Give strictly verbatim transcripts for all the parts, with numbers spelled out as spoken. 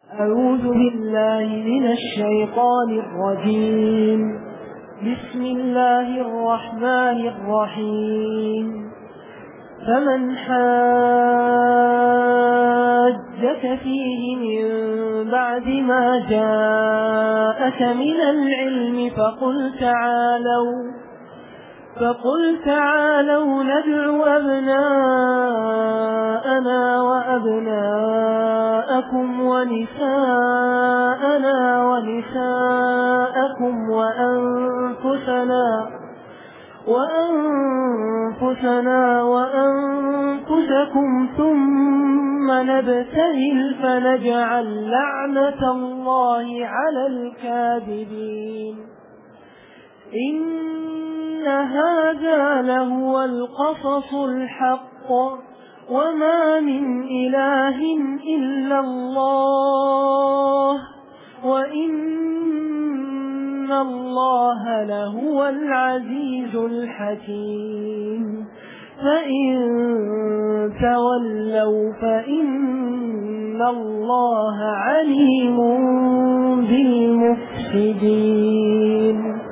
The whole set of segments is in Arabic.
أعوذ بالله من الشيطان الرجيم. بسم الله الرحمن الرحيم. فمن حاجك فيه من بعد ما جاءك من العلم فقل تعالوا فقل تعالوا ندع أبناءنا وأبناءكم ونساءنا ونساءكم وأنفسنا وأنفسنا وأنفسكم ثم نبتهل فنجعل لعنة الله على الكاذبين. إن هذا لهو القصص الحق وما من إله إلا الله وإن الله لهو العزيز الحكيم. فإن تولوا فإن الله عليم بالمفسدين.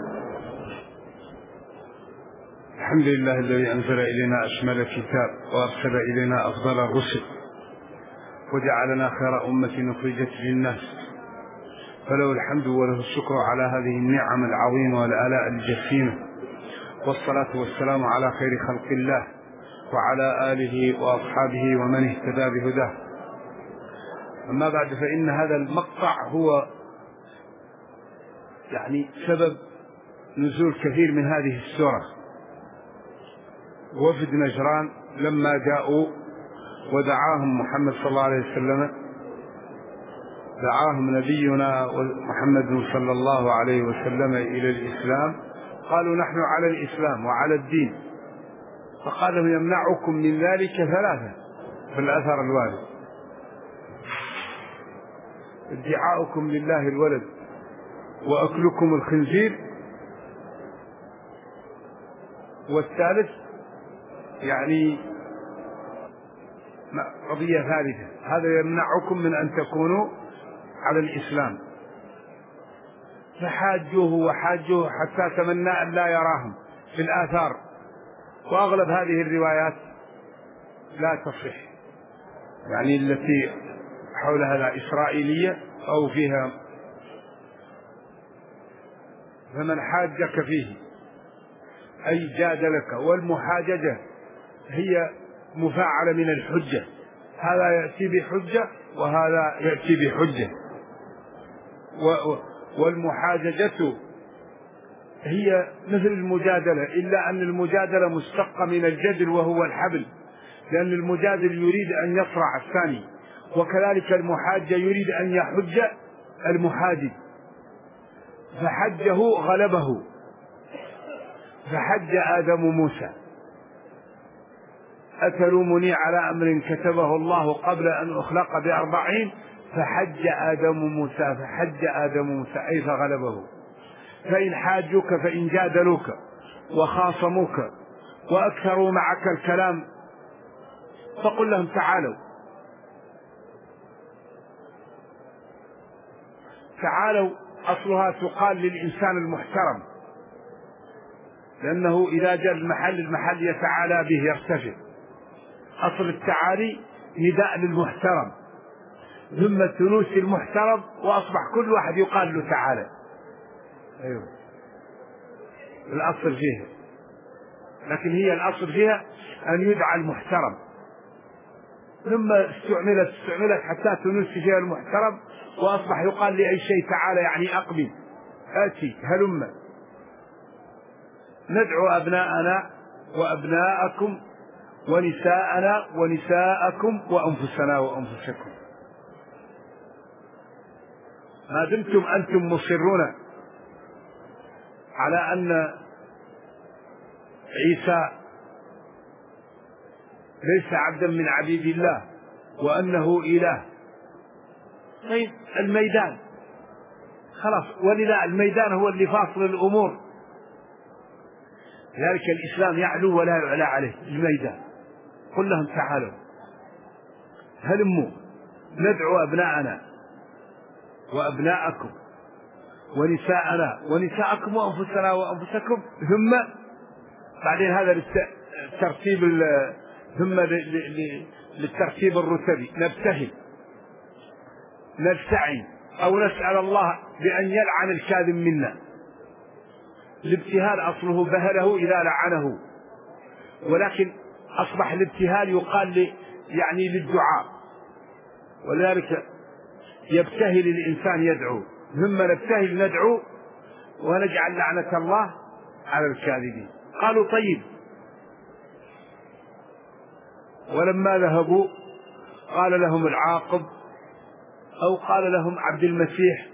الحمد لله الذي أنزل إلينا أشمل الكتاب وأرسل إلينا أفضل الرسل وجعلنا خير أمة أخرجت للناس، فله الحمد وله الشكر على هذه النعم العظيمة والآلاء الجسيمة، والصلاة والسلام على خير خلق الله وعلى آله وأصحابه ومن اهتدى بهداه. أما بعد، فإن هذا المقطع هو يعني سبب نزول كثير من هذه السورة. وفد نجران لما جاءوا ودعاهم محمد صلى الله عليه وسلم، دعاهم نبينا محمد صلى الله عليه وسلم إلى الإسلام، قالوا نحن على الإسلام وعلى الدين، فقال يمنعكم من ذلك ثلاثة في الأثر الوارد: ادعاؤكم لله الولد، وأكلكم الخنزير، والثالث يعني قضية ثالثة، هذا يمنعكم من أن تكونوا على الإسلام. فحاجوه وحاجوه حتى تمنى أن لا يراهم في الآثار، وأغلب هذه الروايات لا تصح، يعني التي حولها إسرائيلية أو فيها. فمن حاجك فيه أي جادلك، والمحاججة هي مفاعلة من الحجة، هذا يأتي بحجة وهذا يأتي بحجة. والمحاججة هي مثل المجادلة، إلا أن المجادلة مشتقة من الجدل وهو الحبل، لأن المجادل يريد أن يصرع الثاني، وكذلك المحاجة يريد أن يحج المحاجج، فحجه غلبه. فحج آدم موسى: أتلومني على أمر كتبه الله قبل أن أخلق بأربعين؟ فحج آدم موسى فحج آدم موسى أي فغلبه. فإن حاجوك، فإن جادلوك وخاصموك وأكثروا معك الكلام فقل لهم تعالوا تعالوا. أصلها تقال للإنسان المحترم، لأنه إذا جاء المحل المحل يتعالى به يرتفع. أصل التعالي نداء للمحترم، ثم التنوس المحترم، وأصبح كل واحد يقال له تعالى. أيوه الأصل فيها، لكن هي الأصل فيها أن يدعى المحترم، ثم استعملت استعملت حتى تنوس فيها المحترم، وأصبح يقال لأي شيء تعالى، يعني أقبل، آتي، هلم. ندعو أبناءنا وأبناءكم ونساءنا ونساءكم وأنفسنا وأنفسكم. ما دمتم أنتم مصرون على أن عيسى ليس عبدا من عبيد الله وأنه إله، طيب الميدان خلاص، ولذا الميدان هو اللي فاصل الأمور، لذلك الإسلام يعلو ولا يعلى عليه. الميدان قل لهم تعالوا هلموا ندعو أبناءنا وأبناءكم ونساءنا ونساءكم وأنفسنا وأنفسكم، ثم بعدين هذا للترتيب، ثم للترتيب الرتبي، نبتهل نستعين أو نسأل الله بأن يلعن الكاذب منا. الابتهال أصله بهله إذا لعنه، ولكن أصبح الابتهال يقال لي يعني للدعاء، ولذلك يبتهل الإنسان يدعو، ثم نبتهل ندعو ونجعل لعنة الله على الكاذبين. قالوا طيب. ولما ذهبوا قال لهم العاقب أو قال لهم عبد المسيح: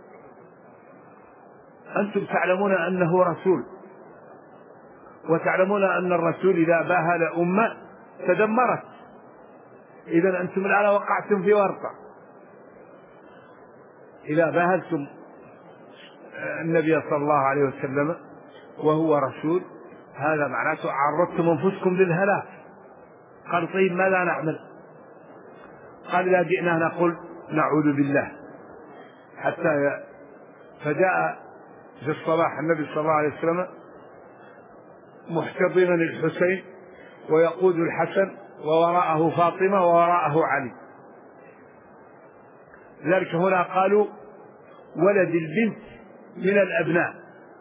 أنتم تعلمون أنه رسول، وتعلمون أن الرسول إذا باهل أمة تدمرت، إذا أنتم الآن وقعتم في ورطة. إذا باهلتم النبي صلى الله عليه وسلم وهو رسول، هذا معناته عرضتم أنفسكم للهلاك. قال طيب ماذا نعمل؟ قال إذا جئنا نقول نعوذ بالله حتى ي... فجاء في الصباح النبي صلى الله عليه وسلم محتضنا الحسين ويقود الحسن ووراءه فاطمة ووراءه علي. لذلك هنا قالوا ولد البنت من الأبناء،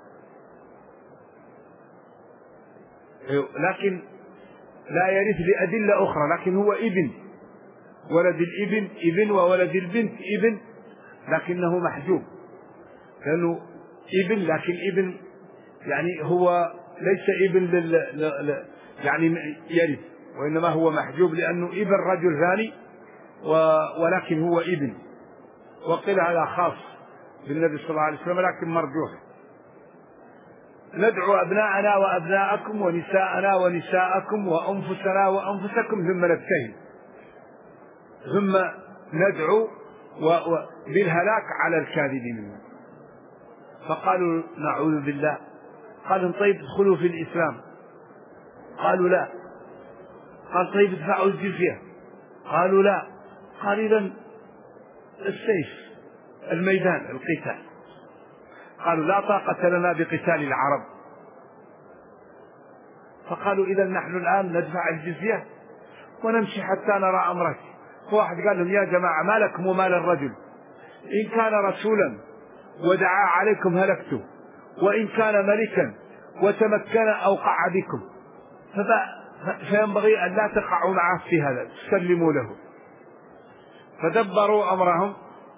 لكن لا يرث لأدلة أخرى، لكن هو ابن، ولد الابن ابن وولد البنت ابن، لكنه محجوب لأنه ابن، لكن ابن يعني هو ليس ابن لل... ل... يعني يرث، وإنما هو محجوب لأنه ابن رجل ثاني و... ولكن هو ابن. وقيل هذا خاص بالنبي صلى الله عليه وسلم لكن مرجوح. ندعو أبناءنا وأبناءكم ونساءنا ونساءكم وأنفسنا وأنفسكم، ثم نبتهل، ثم ندعو و... و... بالهلاك على الكاذبين. فقالوا نعوذ بالله. قالوا طيب ادخلوا في الإسلام. قالوا لا. قال طيب ادفعوا الجزية. قالوا لا. قال إذن السيف، الميدان، القتال. قالوا لا طاقة لنا بقتال العرب. فقالوا إذن نحن الآن ندفع الجزية ونمشي حتى نرى أمرك. واحد قال لهم يا جماعة ما لكم ومال الرجل، إن كان رسولا ودعا عليكم هلكتم، وإن كان ملكا وتمكن أوقع بكم، فينبغي أن لا تقعوا معه في هذا، تسلموا له. فدبروا أمرهم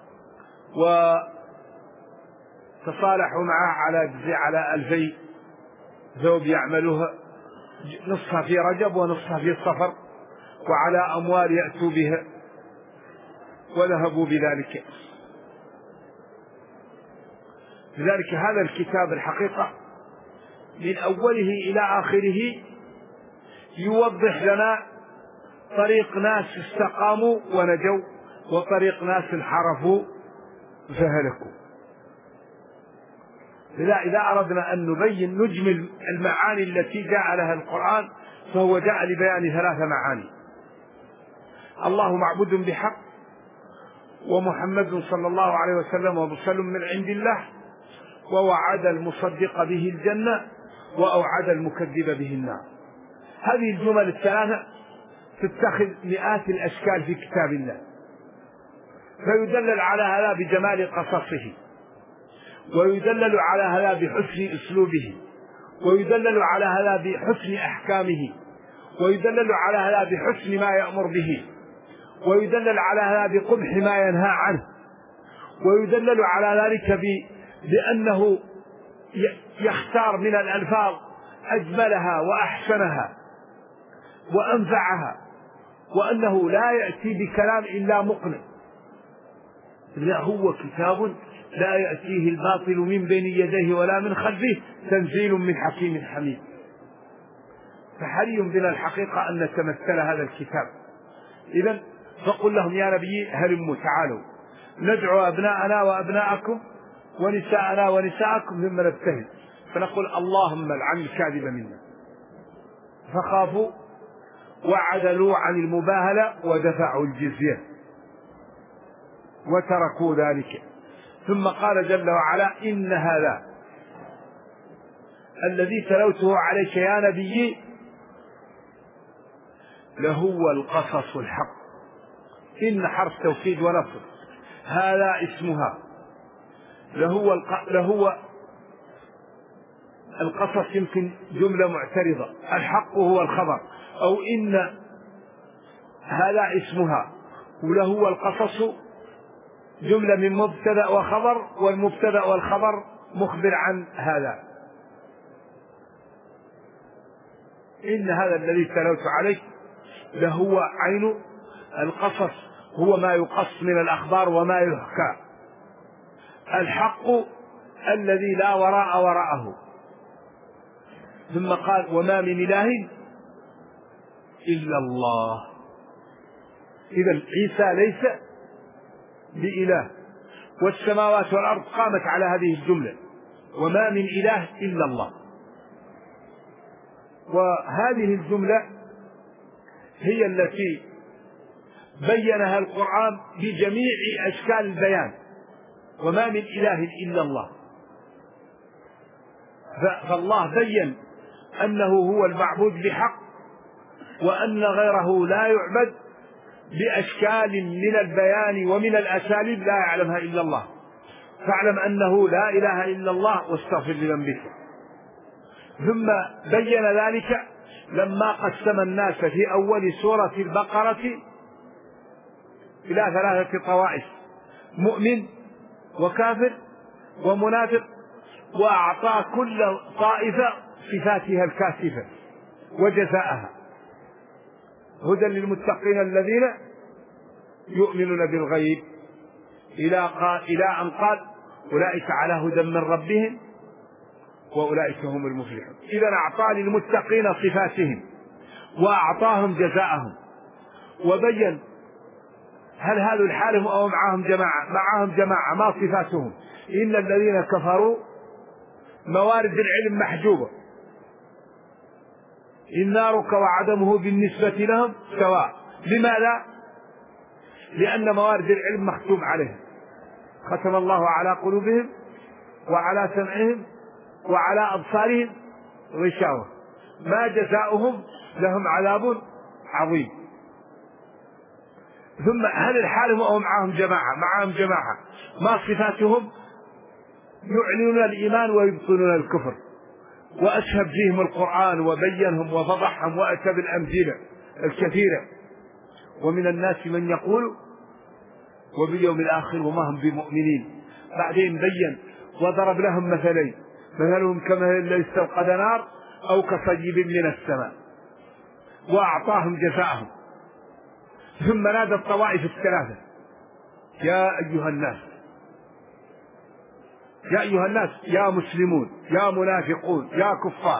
وتصالحوا معه على على ألفي ثوب يعملوها، نصفها في رجب ونصفها في الصفر، وعلى أموال يأتوا بها، وذهبوا بذلك. لذلك هذا الكتاب الحقيقة من أوله إلى آخره يوضح لنا طريق ناس استقاموا ونجوا، وطريق ناس انحرفوا فهلكوا. لذا إذا أردنا أن نبين نجمل المعاني التي جاء لها القرآن، فهو جاء لبيان ثلاث معاني: الله معبود بحق، ومحمد صلى الله عليه وسلم ومرسل من عند الله، ووعد المصدق به الجنة، وأوعد المكذب به النار. هذه الجمل الثلاثة تتخذ مئات الأشكال في كتاب الله، فيدلل على هذا بجمال قصصه، ويدلل على هذا بحسن أسلوبه، ويدلل على هذا بحسن أحكامه، ويدلل على هذا بحسن ما يأمر به، ويدلل على هذا بقبح ما ينهى عنه، ويدلل على ذلك بأنه يختار من الألفاظ أجملها وأحسنها وأنفعها، وأنه لا يأتي بكلام إلا مقنع. لا، هو كتاب لا يأتيه الباطل من بين يديه ولا من خلفه، تنزيل من حكيم حميد. فحري بنا الحقيقة أن نتمثل هذا الكتاب. إذن فقل لهم يا نبي هلموا تعالوا ندعو أبناءنا وأبناءكم ونساءنا ونساءكم، ثم نبتهل فنقول اللهم العن الكاذب منا. فخافوا وعدلوا عن المباهلة ودفعوا الجزية وتركوا ذلك. ثم قال جل وعلا: إن هذا الذي تلوته عليك يا نبي لهو القصص الحق. إن حرف توكيد ونصر، هذا اسمها، لهو الق... لهو القصص يمكن جملة معترضة، الحق هو الخبر، أو إن هذا اسمها، ولهو القصص جملة من مبتدأ وخبر، والمبتدأ والخبر مخبر عن هذا. إن هذا الذي تلوت عليه لهو عين القصص، هو ما يقص من الأخبار وما يحكى، الحق الذي لا وراء وراءه. ثم قال: وما من إله إلا الله. إذن عيسى ليس بإله، والسماوات والأرض قامت على هذه الجملة: وما من إله إلا الله. وهذه الجملة هي التي بينها القرآن بجميع أشكال البيان: وما من إله إلا الله. فالله بين أنه هو المعبود بحق، وأن غيره لا يعبد بأشكال من البيان ومن الأساليب لا يعلمها إلا الله. فاعلم أنه لا إله إلا الله واستغفر لذنبك. ثم بين ذلك لما قسم الناس في أول سورة البقرة إلى ثلاثة طوائف: مؤمن وكافر ومنافق، وأعطى كل طائفة صفاتها الكاشفة وجزاءها: هدى للمتقين الذين يؤمنون بالغيب، إلى إلى أن قال: أولئك على هدى من ربهم وأولئك هم المفلحون. إذا أعطى للمتقين صفاتهم وأعطاهم جزاءهم، وبين هل هذا الحال أو معهم جماعة. معهم جماعة، ما صفاتهم؟ إن الذين كفروا موارد العلم محجوبة، إن نارك وعدمه بالنسبة لهم سواء. لماذا؟ لأن موارد العلم مختوم عليهم، ختم الله على قلوبهم وعلى سمعهم وعلى أبصارهم غشاوة، ما جزاؤهم؟ لهم عذاب عظيم. ثم هل الحال أو معهم جماعة؟ معهم جماعة، ما صفاتهم؟ يعلنون الإيمان ويبطلون الكفر. وأشهد فيهم القرآن وبينهم وفضحهم وأتى بالأمثلة الكثيرة. ومن الناس من يقول وباليوم الآخر وما هم بمؤمنين. بعدين بين وضرب لهم مثلين: مثلهم كمثل الذي استوقد نار أو كصيب من السماء، وأعطاهم جزاءهم. ثم نادى الطوائف الثلاثة: يا أيها الناس، يا أيها الناس، يا مسلمون، يا منافقون، يا كفار،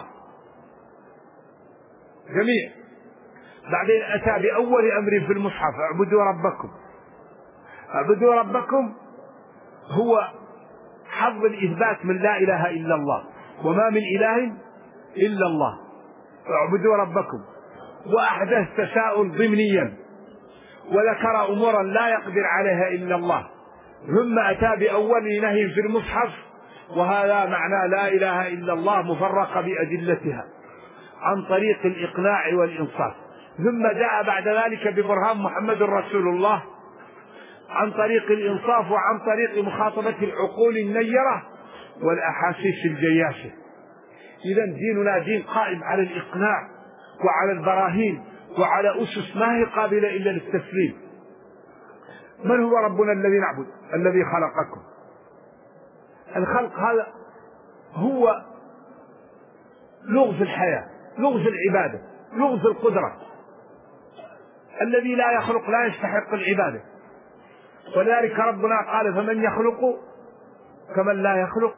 جميع. بعدين أتى بأول أمر في المصحف: اعبدوا ربكم. اعبدوا ربكم هو حظ الإثبات من لا إله إلا الله، وما من إله إلا الله، اعبدوا ربكم. وأحدث تساؤل ضمنيا، وذكر أمورا لا يقدر عليها إلا الله، ثم أتى بأول نهي في المصحف، وهذا معنى لا إله إلا الله مفرقة بأدلتها عن طريق الإقناع والإنصاف. ثم جاء بعد ذلك ببرهان محمد رسول الله عن طريق الإنصاف وعن طريق مخاطبة العقول النيرة والأحاسيس الجياشة. إذن ديننا دين قائم على الإقناع وعلى البراهين وعلى أسس ما هي قابلة إلا للتسليم. من هو ربنا الذي نعبد؟ الذي خلقكم. الخلق هذا هو لغز الحياة، لغز العبادة، لغز القدرة. الذي لا يخلق لا يستحق العبادة، ولذلك ربنا قال: فمن يخلق كمن لا يخلق.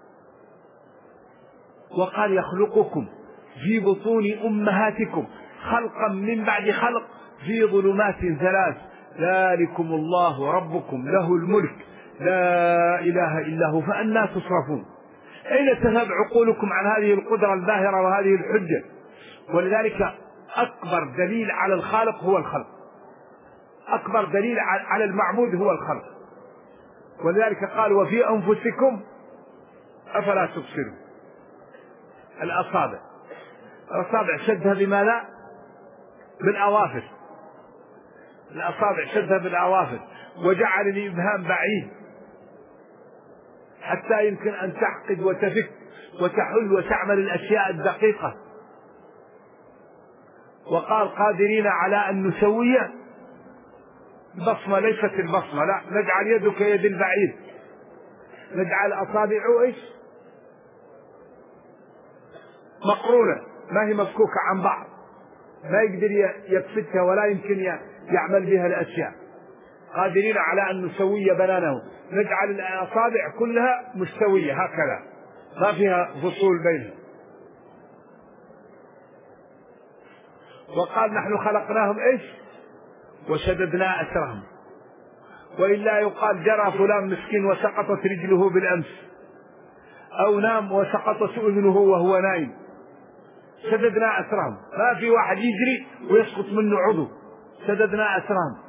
وقال: يخلقكم في بطون أمهاتكم خلقا من بعد خلق في ظلمات ثلاث ذلكم الله ربكم له الملك لا إله إلا هو فأنى تصرفون. أين تذهب عقولكم عن هذه القدرة الباهرة وهذه الحجة؟ ولذلك أكبر دليل على الخالق هو الخلق، أكبر دليل على المعبود هو الخلق. ولذلك قال وفي أنفسكم أفلا تبصرون. الأصابع الأصابع شدها بماذا؟ بالأظافر. الأصابع شدها بالأظافر، وجعل الإبهام بعيد حتى يمكن أن تعقد وتفك وتحل وتعمل الأشياء الدقيقة. وقال قادرين على أن نسوي البصمة، ليست البصمة، لا، نجعل يدك يد البعير، نجعل أصابعه إيش؟ مقرونة، ما هي مفكوكة عن بعض، ما يقدر يكفتها ولا يمكن يعمل بها الأشياء. قادرين على أن نسوي بنانه، نجعل الأصابع كلها مستوية هكذا ما فيها فصول بينها. وقال نحن خلقناهم إيش؟ وشددنا أسرهم. وإلا يقال جرى فلان مسكين وسقطت رجله بالأمس، أو نام وسقطت أذنه وهو نايم. شددنا أسرهم، ما في واحد يجري ويسقط منه عضو. شددنا أسرهم.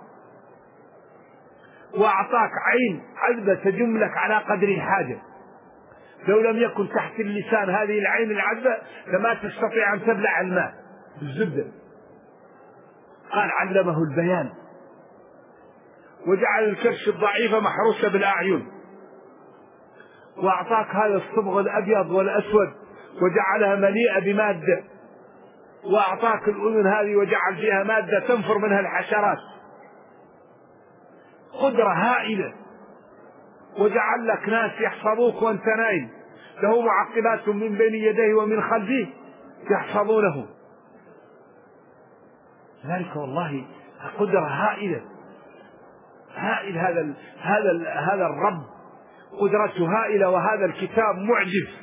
وأعطاك عين عذبة تجملك على قدر الحاجة. لو لم يكن تحت اللسان هذه العين العذبة لما تستطيع أن تبلع الماء الزبدة. قال علمه البيان. وجعل الكرش الضعيفة محروسة بالأعين. وأعطاك هذا الصبغ الأبيض والأسود وجعلها مليئة بمادة. وأعطاك الأذن هذه وجعل فيها مادة تنفر منها الحشرات. قدرة هائلة. وجعل لك ناس يحفظوك وانت نايم، له معقبات من بين يديه ومن خلفه يحفظونه. ذلك والله قدرة هائلة. هائل هذا ال هذا ال هذا الرب، قدرته هائلة، وهذا الكتاب معجز.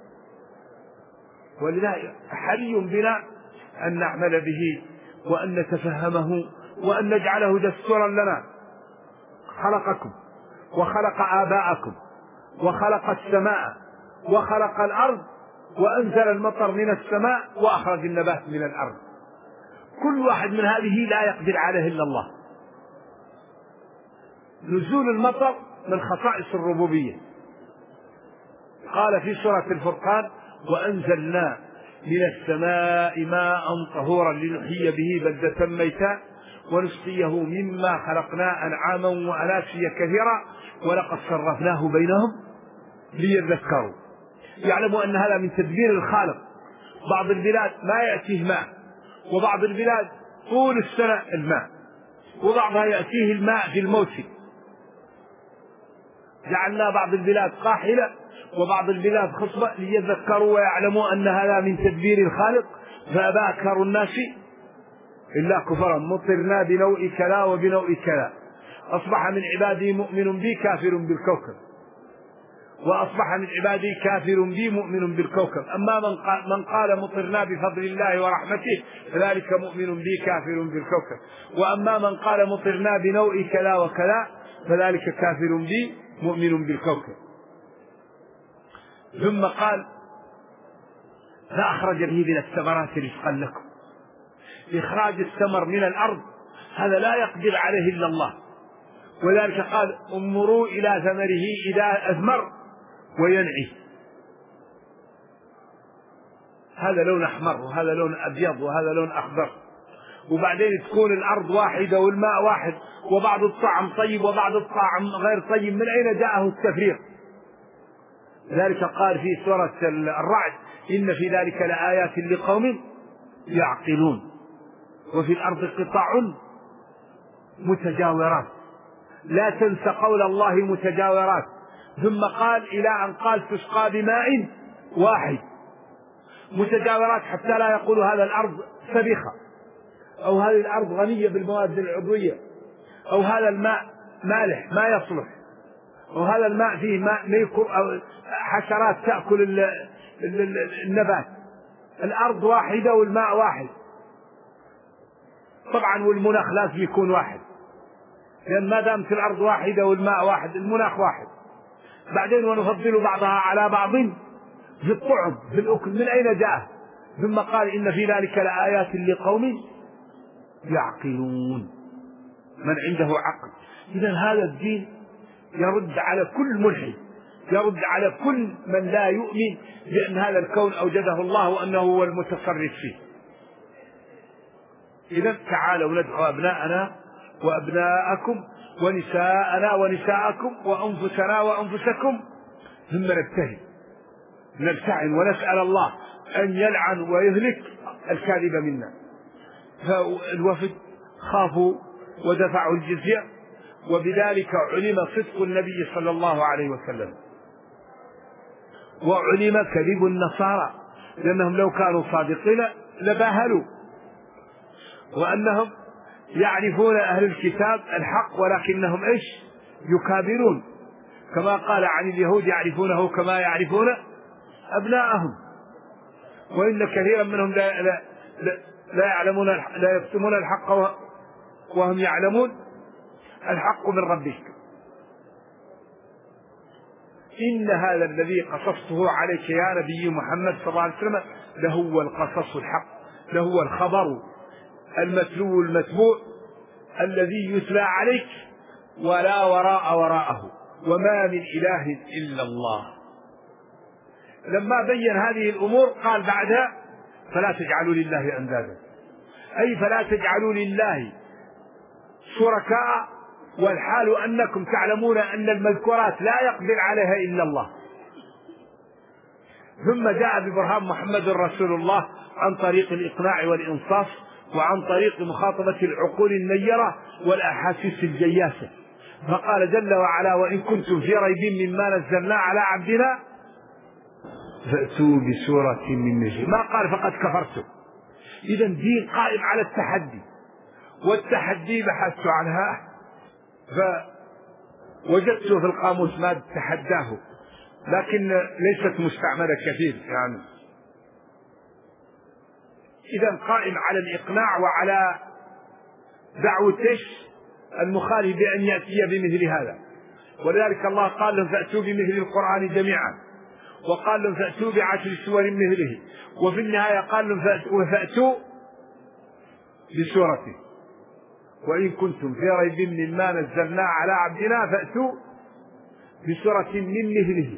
ولذلك حري بنا أن نعمل به وأن نتفهمه وأن نجعله دستورا لنا. خلقكم وخلق آباءكم وخلق السماء وخلق الأرض وأنزل المطر من السماء وأخرج النبات من الأرض. كل واحد من هذه لا يقدر عليه إلا الله. نزول المطر من خصائص الربوبية. قال في سورة الفرقان وأنزلنا من السماء ماء طهورا لنحيي به بلدة ميتا ونسقيه مما خلقنا أنعاما وأناسيا كثيرا ولقد صرفناه بينهم ليذكروا. يعلموا أن هذا من تدبير الخالق. بعض البلاد ما يأتيه ماء، وبعض البلاد طول السنة الماء، وبعضها يأتيه الماء في الموسم. جعلنا بعض البلاد قاحلة وبعض البلاد خصبة ليذكروا ويعلموا أن هذا من تدبير الخالق. فأبى أكثر الناس إلا كفرا. مطرنا بنوء كذا وبنوء كذا. أصبح من عبادي مؤمن بي كافر بالكوكب، وأصبح من عبادي كافر بي مؤمن بالكوكب. أما من قال, من قال مطرنا بفضل الله ورحمته فذلك مؤمن بي كافر بالكوكب. وأما من قال مطرنا بنوء كذا وكذا فذلك كافر بي مؤمن بالكوكب. ثم قال فأخرج به من الثمرات رزقا لكم. إخراج الثمر من الأرض هذا لا يقدر عليه إلا الله. ولذلك قال انظروا إلى ثمره إذا أثمر وينعي. هذا لون أحمر وهذا لون أبيض وهذا لون أخضر، وبعدين تكون الأرض واحدة والماء واحد، وبعض الطعم طيب وبعض الطعم غير طيب. من أين جاءه التفريق؟ ذلك قال في سورة الرعد إن في ذلك لآيات لقوم يعقلون. وفي الأرض قطع متجاورات. لا تنس قول الله متجاورات. ثم قال إلى أن قال تسقى بماء واحد. متجاورات حتى لا يقول هذا الأرض سبخة، أو هذه الأرض غنية بالمواد العضوية، أو هذا الماء مالح ما يصلح، أو هذا الماء فيه ماء ميكر أو حشرات تأكل النبات. الأرض واحدة والماء واحد. طبعا والمناخ لازم يكون واحد، لأن ما دامت الأرض واحدة والماء واحد المناخ واحد. بعدين ونفضل بعضها على بعض في الطعم في الأكل. من أين جاء؟ ثم قال إن في ذلك لآيات لقوم يعقلون، من عنده عقل. إذا هذا الدين يرد على كل ملحد، يرد على كل من لا يؤمن بأن هذا الكون أوجده الله وأنه هو المتصرف فيه. إذا تعالوا ندعو أبناءنا وأبناءكم ونساءنا ونساءكم وأنفسنا وأنفسكم ثم نبتهل نبتعن ونسأل الله أن يلعن ويهلك الكاذب منا. فالوفد خافوا ودفعوا الجزية، وبذلك علم صدق النبي صلى الله عليه وسلم، وعلم كذب النصارى، لأنهم لو كانوا صادقين لباهلوا، وأنهم يعرفون أهل الكتاب الحق ولكنهم إيش يكابرون، كما قال عن اليهود يعرفونه كما يعرفون أبناءهم، وإن كثيرا منهم لا, لا, لا يعلمون لا يكتمون الحق وهم يعلمون الحق من ربك. إن هذا الذي قصصته عليك يا نبي محمد صلى الله عليه وسلم لهو القصص الحق، لهو الخبر المتلو المتبوع الذي يتلى عليك ولا وراء وراءه، وما من إله إلا الله. لما بين هذه الأمور قال بعدها فلا تجعلوا لله أندادا، أي فلا تجعلوا لله شركاء والحال أنكم تعلمون أن المذكورات لا يقدر عليها إلا الله. ثم جاء ببرهان محمد رسول الله عن طريق الإقناع والإنصاف، وعن طريق مخاطبة العقول النيرة والأحاسيس الجياسة، فقال جل وعلا وإن كنتم في ريب مما نزلنا على عبدنا فأتوا بسورة من مثله، ما قال فقد كفرتم. إذا دين قائم على التحدي، والتحدي بحثت عنها فوجدت في القاموس ما تحداه، لكن ليست مستعملة كثير يعني. إذا قائم على الإقناع وعلى دعوة المخالف بأن يأتي بمثل هذا، ولذلك الله قال لهم فأتوا بمثل القرآن جميعا، وقال لهم فأتوا بعشر سور مثله، وفي النهاية قال لهم فأتوا بسورته وإن كنتم في ريب مما نزلنا على عبدنا فأتوا بسورة من مثله.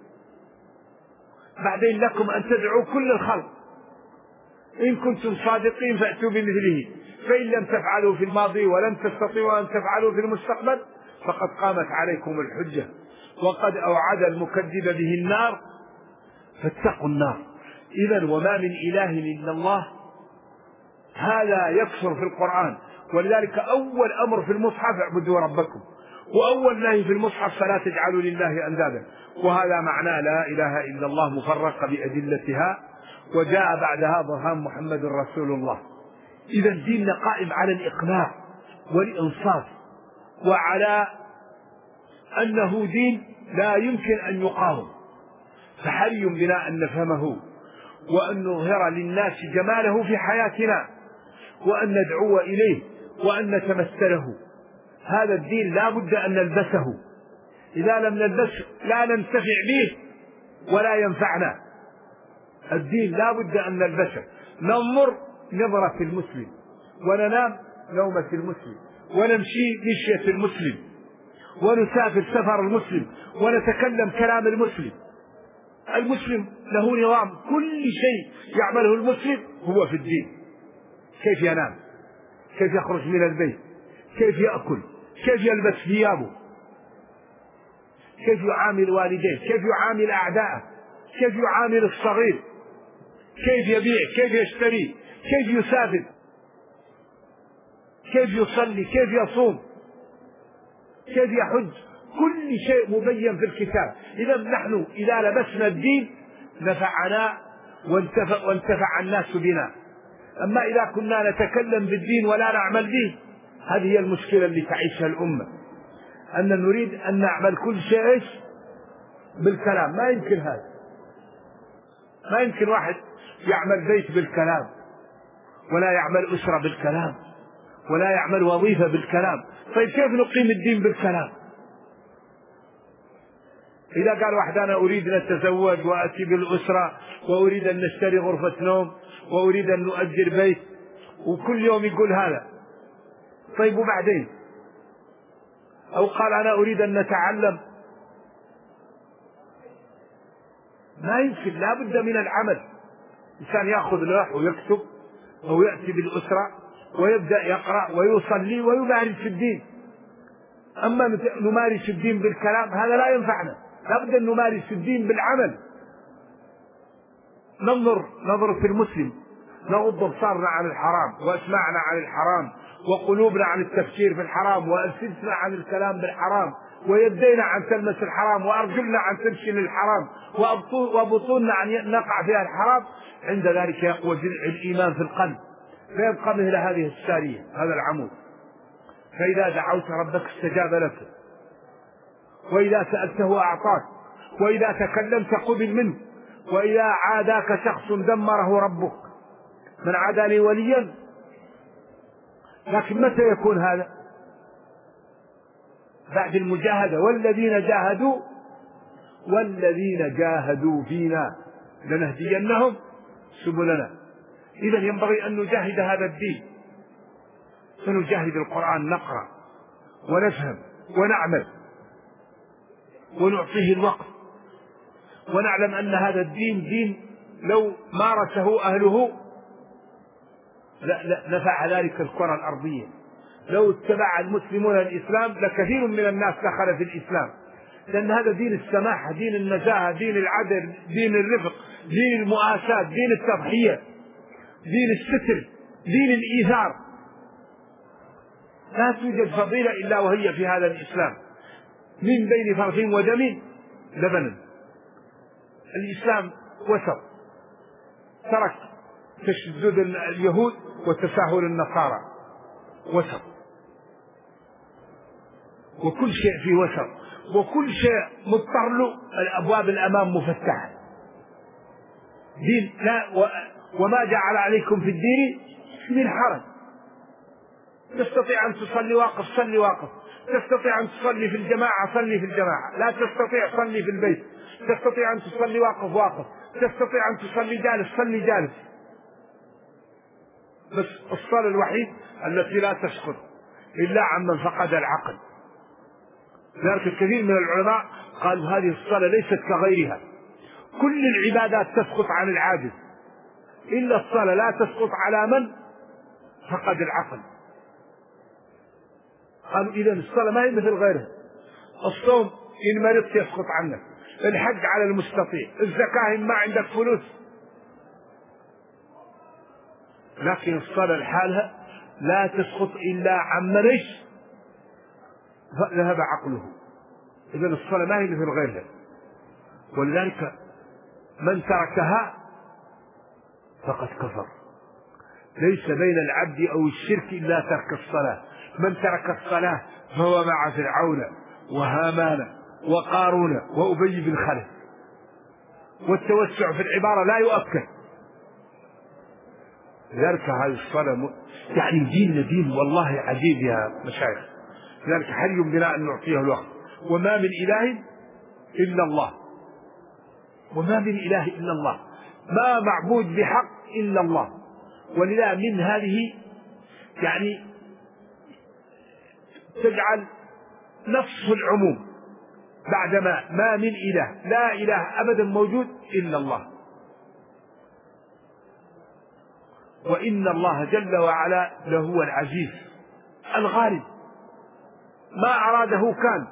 بعدين لكم أن تدعوا كل الخلق إن كنتم صادقين فأتوا بمثله، فإن لم تفعلوا في الماضي ولم تستطيعوا أن تفعلوا في المستقبل فقد قامت عليكم الحجة، وقد أوعد المكذب به النار فاتقوا النار. إذن وما من إله إلا الله، هذا يكثر في القرآن، ولذلك أول أمر في المصحف اعبدوا ربكم، وأول نهي في المصحف فلا تجعلوا لله أندادا، وهذا معناه لا إله إلا الله مفرقة بأدلتها، وجاء بعدها برهان محمد رسول الله. إذا الدين قائم على الإقناع والإنصاف، وعلى أنه دين لا يمكن أن يقاوم، فحري بنا أن نفهمه وأن نظهر للناس جماله في حياتنا، وأن ندعو إليه وأن نتمثله. هذا الدين لا بد أن نلبسه، إذا لم نلبسه لا ننتفع به ولا ينفعنا. الدين لا بد أن نلبسه، ننظر نظرة المسلم، وننام نومة المسلم، ونمشي مشية المسلم، ونسافر سفر المسلم، ونتكلم كلام المسلم. المسلم له نظام، كل شيء يعمله المسلم هو في الدين، كيف ينام، كيف يخرج من البيت، كيف يأكل، كيف يلبس ثيابه، كيف يعامل والديه، كيف يعامل أعداءه، كيف يعامل الصغير، كيف يبيع، كيف يشتري، كيف يسافر، كيف يصلي، كيف يصوم، كيف يحج، كل شيء مبين في الكتاب. إذا نحن إذا لبسنا الدين نفعنا وانتفع, وانتفع الناس بنا. أما إذا كنا نتكلم بالدين ولا نعمل به، هذه هي المشكلة اللي تعيشها الأمة، أن نريد أن نعمل كل شيء بالكلام. ما يمكن هذا، ما يمكن واحد يعمل بيت بالكلام، ولا يعمل أسرة بالكلام، ولا يعمل وظيفة بالكلام. طيب كيف نقيم الدين بالكلام؟ إذا قال واحد أنا أريد أن أتزوج وأتي بالأسرة وأريد أن نشتري غرفة نوم وأريد أن نؤجر بيت، وكل يوم يقول هذا، طيب وبعدين؟ أو قال أنا أريد أن نتعلم، ما يمكن، لا بد من العمل. إنسان يأخذ لوح ويكتب أو يأتي بالأسرة ويبدأ يقرأ ويصلي ويمارس الدين. أما نمارس الدين بالكلام هذا لا ينفعنا، لا بد أن نمارس الدين بالعمل. ننظر نظر في المسلم، نغض أبصارنا عن الحرام وأسماعنا عن الحرام وقلوبنا عن التفكير في الحرام وألسنتنا عن الكلام بالحرام ويدينا عن تلمس الحرام وأرجلنا عن تمشي للحرام وبطوننا عن نقع فيها الحرام. عند ذلك يقوى الإيمان في القلب فيبقى مثل هذه السارية، هذا العمود. فإذا دعوت ربك استجاب لك، وإذا سألته أعطاك، وإذا تكلمت قبل منه، وإذا عاداك شخص دمره ربك. من عادى لي وليا، لكن متى يكون هذا؟ بعد المجاهدة. والذين جاهدوا والذين جاهدوا فينا لنهدينهم سبلنا. إذا ينبغي أن نجاهد هذا الدين، فنجاهد القرآن، نقرأ ونفهم ونعمل ونعطيه الوقت، ونعلم أن هذا الدين دين لو مارسه أهله لا لا نفع ذلك الكرة الأرضية. لو اتبع المسلمون الإسلام لكثير من الناس دخل في الإسلام، لأن هذا دين السماحة، دين النزاهة، دين العدل، دين الرفق، دين المؤاساة، دين التضحية، دين الستر، دين الإيثار. لا توجد فضيلة إلا وهي في هذا الإسلام. من بين فرث ودم لبنا. الإسلام وسط، ترك تشدد اليهود وتساهل النصارى، وسط، وكل شيء في وسط، وكل شيء مضطر له الأبواب الأمام مفتحة. دين لا و... وما جعل عليكم في الدين من حرج. تستطيع أن تصلي واقف صلي واقف، تستطيع أن تصلي في الجماعة صلي في الجماعة، لا تستطيع صلي في البيت، تستطيع أن تصلي واقف واقف، تستطيع أن تصلي جالس صلي جالس. بس الصلاة الوحيد التي لا تسقط إلا عمن فقد العقل. لذلك الكثير من العلماء قالوا هذه الصلاة ليست كغيرها، كل العبادات تسقط عن العاجز إلا الصلاة لا تسقط على من فقد العقل. قالوا إذا الصلاة ما هي مثل غيرها. الصوم إن مرضت يسقط عنك، الحج على المستطيع، الزكاة إن ما عندك فلوس. لكن الصلاة لحالها لا تسقط إلا عمن ايش ذهب عقله. إذن الصلاة ما هي مثل غيرها، ولذلك من تركها فقد كفر. ليس بين العبد أو الشرك إلا ترك الصلاة. من ترك الصلاة فهو مع فرعون وهامان وقارون وأبي بن خلف. والتوسع في العبارة لا يؤكد. لذلك هذه الصلاة م... يعني دين دين والله عجيب يا مشايخ. لذلك حري بنا أن نعطيه الوقت. وما من إله إلا الله، وما من إله إلا الله، ما معبود بحق إلا الله. ولذا من هذه يعني تجعل نصف العموم بعدما ما من إله، لا إله أبدا موجود إلا الله. وإن الله جل وعلا لهو العزيز الغالب، ما أراده كان،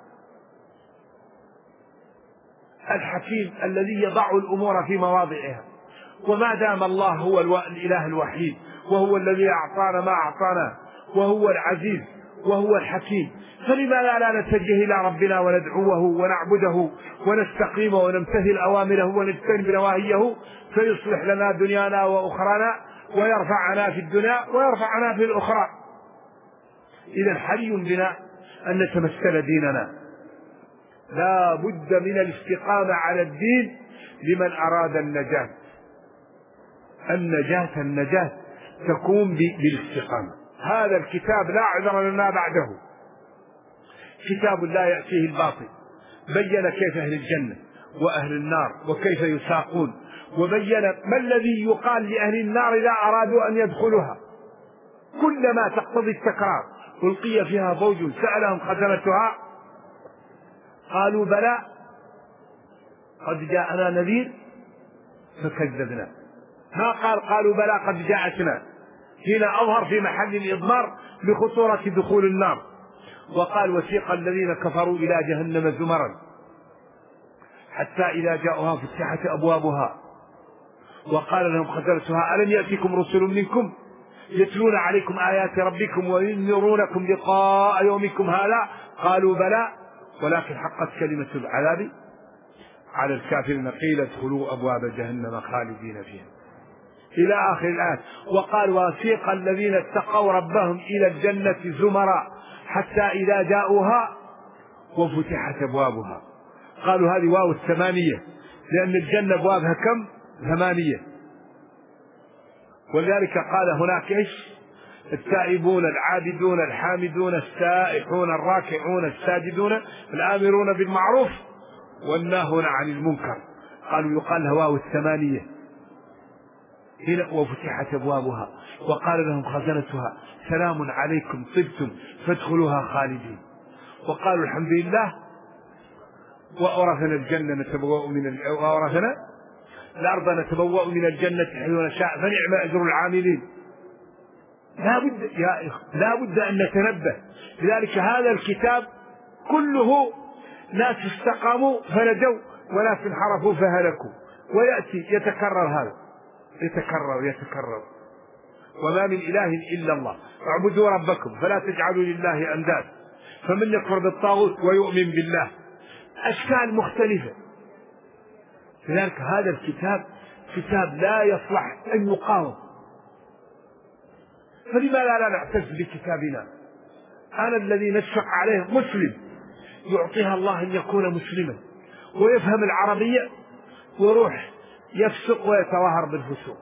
الحكيم الذي يضع الأمور في مواضعها. وما دام الله هو الإله الوحيد، وهو الذي أعطانا ما أعطانا، وهو العزيز وهو الحكيم، فلماذا لا نتجه إلى ربنا وندعوه ونعبده ونستقيم ونمتثل أوامره ونجتنب نواهيه، فيصلح لنا دنيانا وأخرانا، ويرفعنا في الدنيا ويرفعنا في الأخرى. إذا حري بنا أن نتمثل ديننا. لا بد من الاستقامة على الدين لمن أراد النجاة. النجاة النجاة تكون بالاستقامة. هذا الكتاب لا عذر لنا بعده، كتاب لا يأتيه الباطل. بين كيف أهل الجنة وأهل النار وكيف يساقون، وبين ما الذي يقال لأهل النار إذا أرادوا أن يدخلوها، كلما تقتضي التكرار ألقي فيها فوج سألهم خزنتها قالوا بلى قد جاءنا نذير فكذبنا. ما قال قالوا بلى قد جاءتنا، هنا أظهر في محل الإضمار بخطورة دخول النار. وقال وسيق الذين كفروا إلى جهنم زمرا حتى إذا جاءوها فتحت أبوابها وقال لهم خزنتها ألم يأتكم رسل منكم يتلون عليكم آيات ربكم وينذرونكم لقاء يومكم هذا قالوا بلى ولكن حقت كلمة العذاب على الكافرين قيل ادخلوا أبواب جهنم خالدين فيها إلى آخر الآية. وقال وسيق الذين اتقوا ربهم إلى الجنة زمرا حتى إذا جاءوها وفتحت أبوابها. قالوا هذه واو الثمانية لأن الجنة أبوابها كم؟ ثمانية. ولذلك قال هناك إيش؟ التائبون العابدون الحامدون السائحون الراكعون الساجدون الآمرون بالمعروف والناهون عن المنكر. قالوا يقال لها واو الثمانية هنا وفتحت أبوابها وقال لهم خزنتها سلام عليكم طبتم فادخلوها خالدين. وقالوا الحمد لله وأورثنا الجنة نتبوأ من وأورثنا الأرض نتبوأ من الجنة حيث نشاء فنعم أجر العاملين. لا بد يا إخوة لا بد أن نتنبه. لذلك هذا الكتاب كله ناس استقاموا فنجوا وناس انحرفوا فهلكوا، ويأتي يتكرر هذا يتكرر يتكرر وما من إله إلا الله اعبدوا ربكم فلا تجعلوا لله أنداد. فمن يكفر بالطاغوت ويؤمن بالله أشكال مختلفة. لذلك هذا الكتاب كتاب لا يصلح أن يقاوم. فلماذا لا نعتز بكتابنا؟ أنا الذي نشفق عليه مسلم يعطيها الله أن يكون مسلما ويفهم العربية ويروح يفسق ويتظاهر بالفسوق.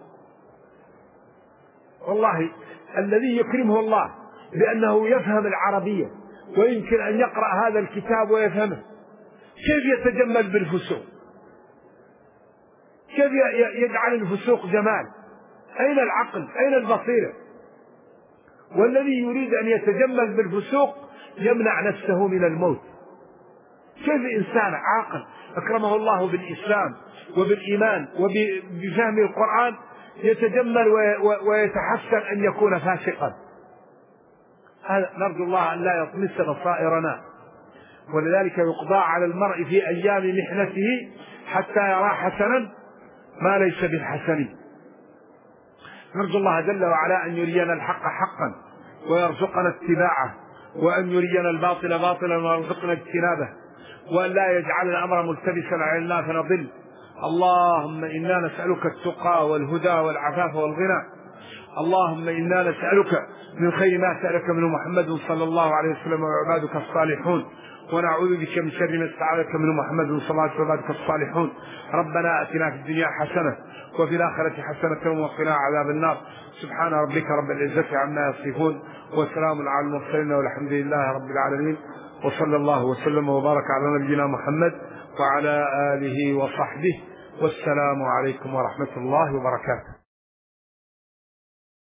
والله الذي يكرمه الله بأنه يفهم العربية ويمكن أن يقرأ هذا الكتاب ويفهمه كيف يتجمل بالفسوق؟ كيف يجعل الفسوق جمال؟ أين العقل؟ أين البصيرة؟ والذي يريد أن يتجمل بالفسوق يمنع نفسه من الموت. كيف إنسان عاقل أكرمه الله بالإسلام وبالإيمان وبفهم القرآن يتجمل ويتحسن أن يكون فاسقا؟ هذا نرجو الله أن لا يطمس بصائرنا. ولذلك يقضى على المرء في أيام محنته حتى يرى حسنا ما ليس بالحسن. نرجو الله جل وعلا أن يرينا الحق حقا ويرزقنا اتباعه، وأن يرينا الباطل باطلا ويرزقنا اجتنابه، وأن لا يجعل الأمر ملتبسا علينا فنضل. اللهم إنا نسألك التقى والهدى والعفاف والغنى. اللهم إنا نسألك من خير ما سألك منه محمد صلى الله عليه وسلم وعبادك الصالحون، ونعوذ بك من شر ما استعاذك منه محمد صلى الله عليه وسلم وعبادك الصالحون. ربنا آتنا في الدنيا حسنة وفي الآخرة حسنة وقنا عذاب النار. سبحان ربك رب العزة عما يصفون وسلام على المرسلين والحمد لله رب العالمين. وصلى الله وسلم وبارك على نبينا محمد وعلى آله وصحبه، والسلام عليكم ورحمة الله وبركاته.